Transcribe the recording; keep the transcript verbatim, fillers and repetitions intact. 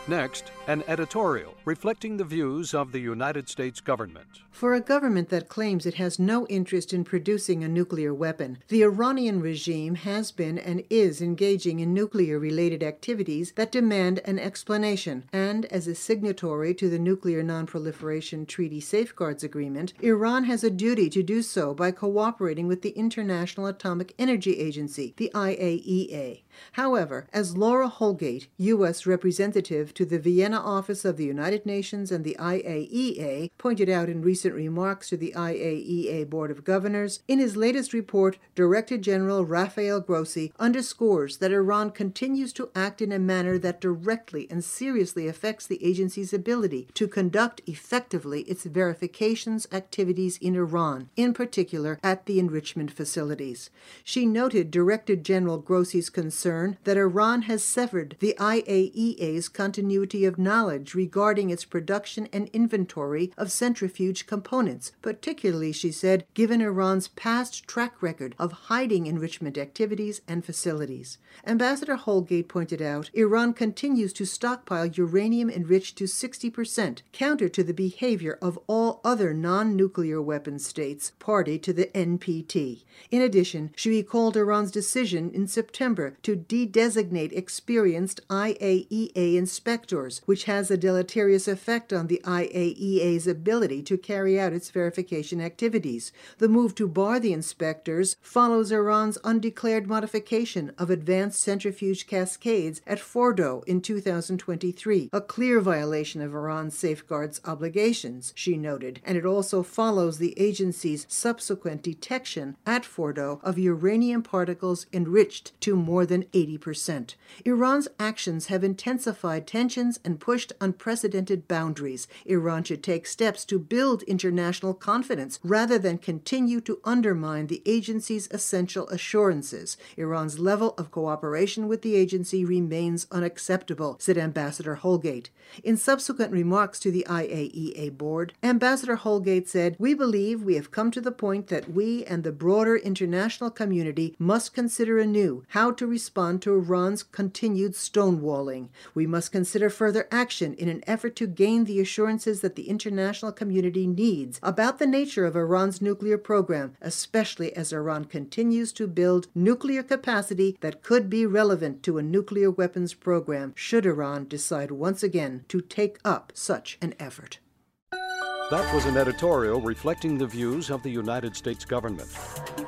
Next, an editorial reflecting the views of the United States government. For a government that claims it has no interest in producing a nuclear weapon, the Iranian regime has been and is engaging in nuclear-related activities that demand an explanation. And as a signatory to the Nuclear Non-Proliferation Treaty Safeguards Agreement, Iran has a duty to do so by cooperating with the International Atomic Energy Agency, the I A E A. However, as Laura Holgate, U S representative to the Vienna office of the United Nations and the I A E A, pointed out in recent remarks to the I A E A Board of Governors, in his latest report, Director General Rafael Grossi underscores that Iran continues to act in a manner that directly and seriously affects the agency's ability to conduct effectively its verifications activities in Iran, in particular at the enrichment facilities. She noted Director General Grossi's concern that Iran has severed the I A E A's continuity of knowledge regarding its production and inventory of centrifuge components, particularly, she said, given Iran's past track record of hiding enrichment activities and facilities. Ambassador Holgate pointed out Iran continues to stockpile uranium enriched to sixty percent, counter to the behavior of all other non-nuclear weapon states party to the N P T. In addition, she recalled Iran's decision in September to de-designate experienced I A E A inspectors, which has a deleterious effect on the I A E A's ability to carry out its verification activities. The move to bar the inspectors follows Iran's undeclared modification of advanced centrifuge cascades at Fordow in two thousand twenty-three, a clear violation of Iran's safeguards obligations, she noted, and it also follows the agency's subsequent detection at Fordow of uranium particles enriched to more than eighty percent. Iran's actions have intensified tensions and pushed unprecedented boundaries. Iran should take steps to build international confidence rather than continue to undermine the agency's essential assurances. Iran's level of cooperation with the agency remains unacceptable, said Ambassador Holgate. In subsequent remarks to the I A E A board, Ambassador Holgate said, "We believe we have come to the point that we and the broader international community must consider anew how to respond to Iran's continued stonewalling. We must consider further action in an effort to gain the assurances that the international community needs about the nature of Iran's nuclear program, especially as Iran continues to build nuclear capacity that could be relevant to a nuclear weapons program should Iran decide once again to take up such an effort." That was an editorial reflecting the views of the United States government.